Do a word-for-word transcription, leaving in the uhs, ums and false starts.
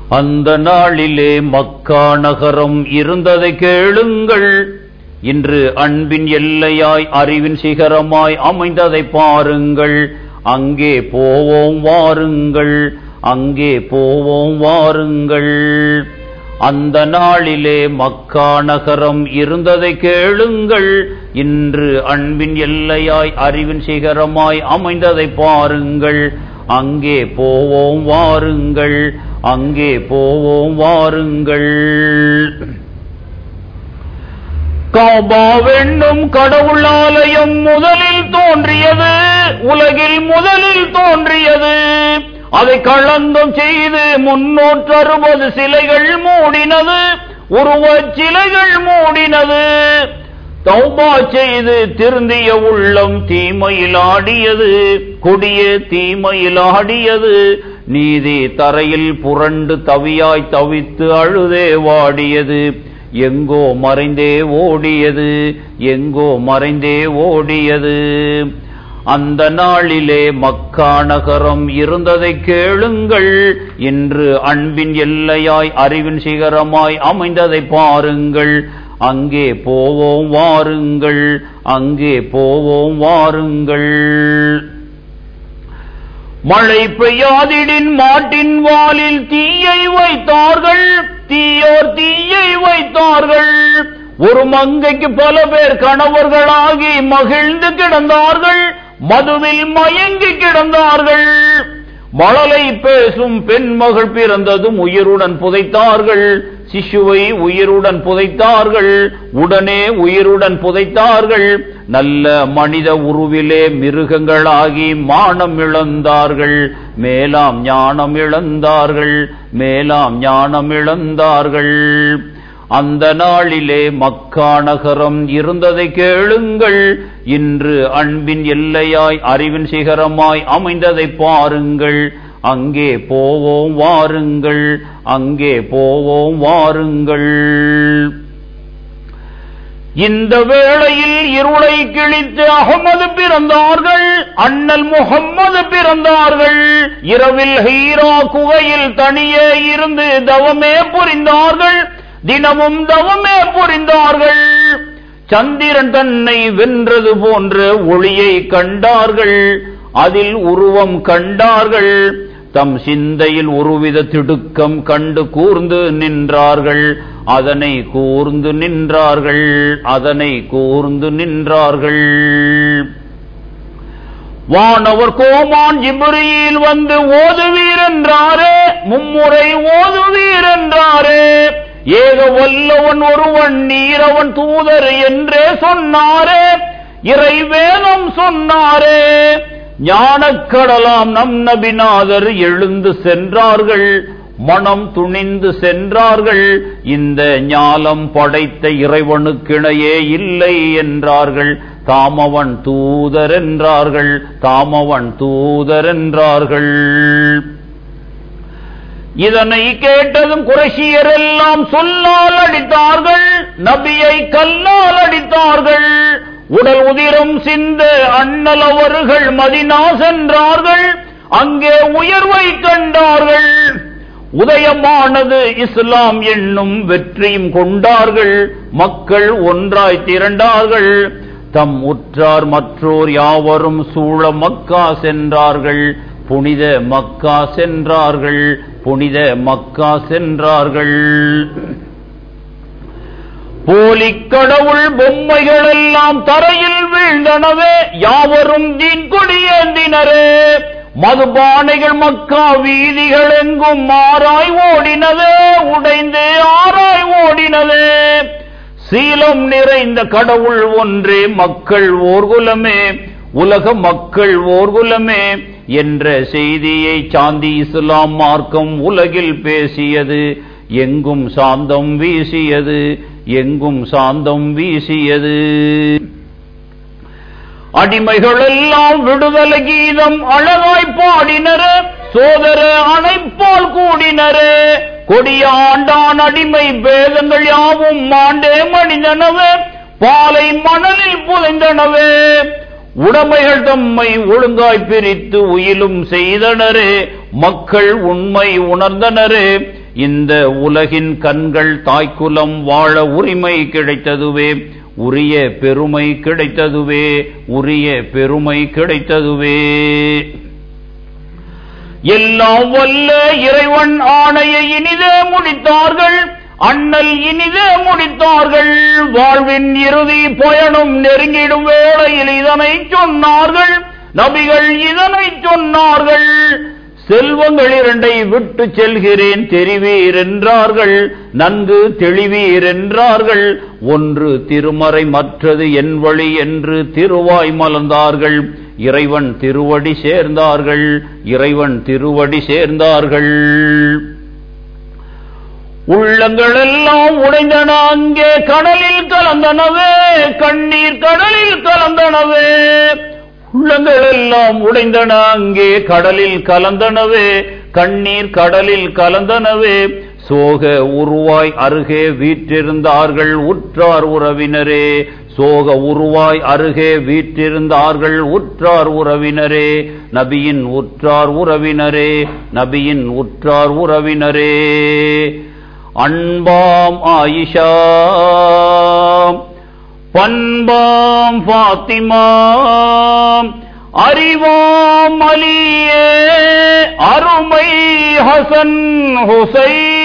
அந்த நாளிலே மக்கா நகரம் இருந்ததை கேளுங்கள். இன்று அன்பின் எல்லையாய் அறிவின் சிகரமாய் அமைந்ததை பாருங்கள். அங்கே போவோம் வாருங்கள், அங்கே போவோம் வாருங்கள். அந்த நாளிலே மக்கா நகரம் இருந்ததை கேளுங்கள். இன்று அன்பின் எல்லையாய் அறிவின் சிகரமாய் அமைந்ததை பாருங்கள். அங்கே போவோம் வாருங்கள், அங்கே போவோம் வாருங்கள். காபாவென்னும் கடவுள் ஆலயம் முதலில் தோன்றியது, உலகில் முதலில் தோன்றியது. அதை களங்கம் செய்து முன்னூற்று அறுபது சிலைகள் மூடினது, உருவச் சிலைகள் மூடினது. தௌபா செய்து திருந்திய உள்ளம் தீமையில் ஆடியது, கொடிய தீமையில் ஆடியது. நீதி தரையில் புரண்டு தவியாய் தவித்து அழுதே வாடியது. எங்கோ மறைந்தே ஓடியது, எங்கோ மறைந்தே ஓடியது. அந்த நாளிலே மக்கா நகரம் இருந்ததை கேளுங்கள். இன்று அன்பின் எல்லையாய் அறிவின் சிகரமாய் அமைந்ததை பாருங்கள். அங்கே போவோம் வாருங்கள், அங்கே போவோம் வாருங்கள். மழை பெய்யாதிடின் மாட்டின் வாலில் தீயை வைத்தார்கள், தீயோர் தீயை வைத்தார்கள். ஒரு மங்கைக்கு பல பேர் கணவர்களாகி மகிழ்ந்து கிடந்தார்கள், மதுவில் மயங்கி கிடந்தார்கள். மழலை பேசும் பெண்மகள் பிறந்ததும் உயிருடன் புதைத்தார்கள், சிசுவை உயிருடன் புதைத்தார்கள், உடனே உயிருடன் புதைத்தார்கள். நல்ல மனித உருவிலே மிருகங்களாகி மானம் இழந்தார்கள், மேலாம் ஞானம் இழந்தார்கள், மேலாம் ஞானம் இழந்தார்கள். அந்த நாளிலே மக்கா நகரம் இருந்ததை கேளுங்கள். இன்று அன்பின் எல்லையாய் அறிவின் சிகரமாய் அமைந்ததை பாருங்கள். அங்கே போவோம் வாருங்கள், அங்கே போவோம் வாருங்கள். இந்த வேளையில் இருளை கிழித்து அகமது பிறந்தார்கள், அண்ணல் முகம்மது பிறந்தார்கள். இரவில் ஹீரா குகையில் தனியே இருந்து தவமே புரிந்தார்கள், தினமும் தவமே புரிந்தார்கள். சந்திரன் தன்னை வென்றது போன்ற ஒளியை கண்டார்கள், அதில் உருவம் கண்டார்கள். தம் சிந்தையில் ஒருவித திடுக்கம் கண்டு கூர்ந்து நின்றார்கள், அதனை கூர்ந்து நின்றார்கள், அதனை கூர்ந்து நின்றார்கள். வானவர் கோமான் ஜிப்ரீல் வந்து ஓதுவீர் என்றாரே, மும்முறை ஓதுவீர் என்றாரே. ஏக வல்லவன் ஒருவன் நீரவன் தூதர் என்றே சொன்னாரே, இறை வேதம் சொன்னாரே. ஞானக்கடலாம் நம் நபிநாதர் எழுந்து சென்றார்கள், மனம் துணிந்து சென்றார்கள். இந்த ஞாலம் படைத்த இறைவனுக்கிணையே இல்லை என்றார்கள், தாமவன் தூதர் என்றார்கள், தாமவன் தூதர் என்றார்கள். இதனை கேட்டதும் குறைஷியர் எல்லாம் சொல்லால் அடித்தார்கள், நபியை கல்லால் அடித்தார்கள். உடல் உதிரம் சிந்த அண்ணல் அவர்கள் மதினா சென்றார்கள், அங்கே உயர்வை கண்டார்கள். உதயமானது இஸ்லாம் என்னும் வெற்றியும் கொண்டார்கள். மக்கள் ஒன்றாய் திரண்டார்கள், தம் உற்றார் மற்றோர் யாவரும் சூழ மக்கா சென்றார்கள், புனித மக்கா சென்றார்கள், புனித மக்கா சென்றார்கள். போலி கடவுள் பொம்மைகள் எல்லாம் தரையில் வீழ்ந்தனவே, யாவரும் தீன் கொடியேந்தினரே. மதுபானைகள் மக்கா வீதிகள் எங்கும் மாறாய் ஓடினதே, உடைந்து ஆராய் ஓடினதே. சீலம் நிறைந்த கடவுள் ஒன்றே, மக்கள் ஓர்குலமே, உலக மக்கள் ஓர்குலமே என்ற செய்தியை சாந்தி இஸ்லாம் மார்க்கம் உலகில் பேசியது. எங்கும் சாந்தம் வீசியது, எங்கும் சாந்தம் வீசியது. அடிமைகள் எல்லாம் விடுதலை கீதம் அழகாய் பாடினரே, சோதர அணைப்பால் கூடினரே. கொடிய ஆண்டான் அடிமை பேதங்கள் யாவும் மாண்டே மணிந்தனவே, பாலை மணலில் புதைந்தனவே. உடைமைகள் தம்மை ஒழுங்காய் பிரித்து உயிலும் செய்தனரே, மக்கள் உண்மை உணர்ந்தனரே. இந்த உலகின் கண்கள் தாய்க்குலம் வாழ உரிமை கிடைத்ததுவே, உரிய பெருமை கிடைத்ததுவே, உரிய பெருமை கிடைத்ததுவே. எல்லாம் வல்ல இறைவன் ஆணையை இனிதே முடித்தார்கள், அண்ணல் இனிதே முடித்தார்கள். வாழ்வின் இறுதி பயணம் நெருங்கிடும் வேளையில் இதனை சொன்னார்கள், நபிகள் இதனை சொன்னார்கள். செல்வங்கள் இரண்டை விட்டு செல்கிறேன் தெரிவீர் என்றார்கள், நன்கு தெளிவீர் என்றார்கள். ஒன்று திருமறை, மற்றது என் வழி என்று திருவாய் மலர்ந்தார்கள். இறைவன் திருவடி சேர்ந்தார்கள், இறைவன் திருவடி சேர்ந்தார்கள். உள்ளங்கள் எல்லாம் உடைந்தன அங்கே கடலில் கலந்தனவே, கண்ணீர் கடலில் கலந்தனவே. உள்ளங்கள் எல்லாம் உடைந்தன அங்கே கடலில் கலந்தனவே, கண்ணீர் கடலில் கலந்தனவே. சோக உருவாய் அருகே வீற்றிருந்தார்கள் உற்றார் உறவினரே, சோக உருவாய் அருகே வீற்றிருந்தார்கள் உற்றார் உறவினரே. நபியின் உற்றார் உறவினரே, நபியின் உற்றார் உறவினரே. அன்பாம் ஆயிஷா, பண்பாம் ஃபாத்திமா, அறிவாம் அலியே, அருமை ஹசன் ஹுசைன்.